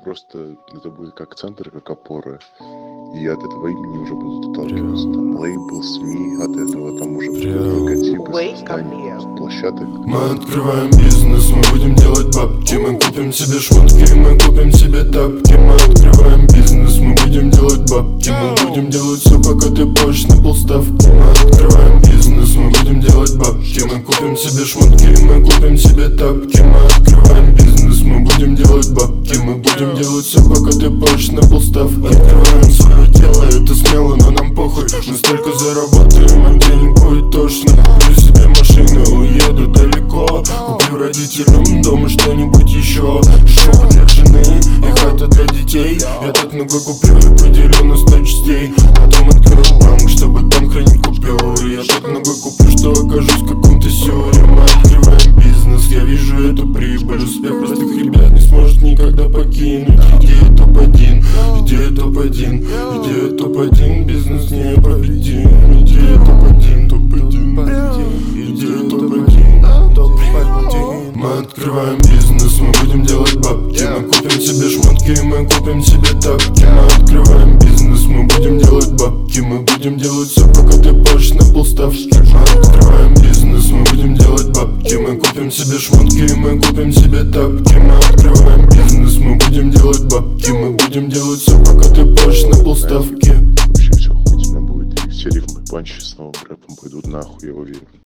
просто это будет как центр, как опора. И от этого имени уже будут отталкиваться там лейбл, СМИ, от этого там уже логотипы, создание площадок. Мы открываем бизнес, мы будем делать бабки. Мы купим себе шмотки, мы купим себе тапки. Мы открываем бизнес, мы будем делать бабки. Мы будем делать все, пока ты поешь на полставки. Мы открываем бизнес, мы будем делать бабки. Мы купим себе шмотки, мы купим себе тапки. Мы открываем бизнес, мы будем делать бабки. Мы будем делать все, пока ты поешь на полставки. Открываем свое дело, это смело, но нам похуй. Мы столько заработаем, а денег будет тошно. Куплю себе машину, уеду далеко. Куплю родителям дома что-нибудь еще. Шоу для жены и хата для детей. Я так много куплю и поделю на 100 частей. Потом открою банк, чтобы там хранить купюры. Я так много куплю, что окажусь в каком-то сюре. Мы открываем бизнес, я вижу эту прибыль. Успех простых ребят не сможет никогда покинуть. Идея топ-1, идея топ-1, идея топ-1, бизнес непобедим. Идея топ-1, топ-1, идея топ-1, топ-1. Мы открываем бизнес, мы будем делать бабки. Мы купим себе шмотки, мы купим себе тапки. Мы открываем бизнес, мы будем делать бабки. Мы будем делать все, пока ты поешь на полставки. Мы открываем бизнес, мы будем делать бабки. Мы купим себе шмотки, мы купим себе тапки. Мы открываем бизнес, мы будем делать бабки. Мы будем делать все, пока ты поешь на полставки. Вообще все охуительно будет, и все рифмы панчи с новым рэпом пойдут нахуй, я уверен.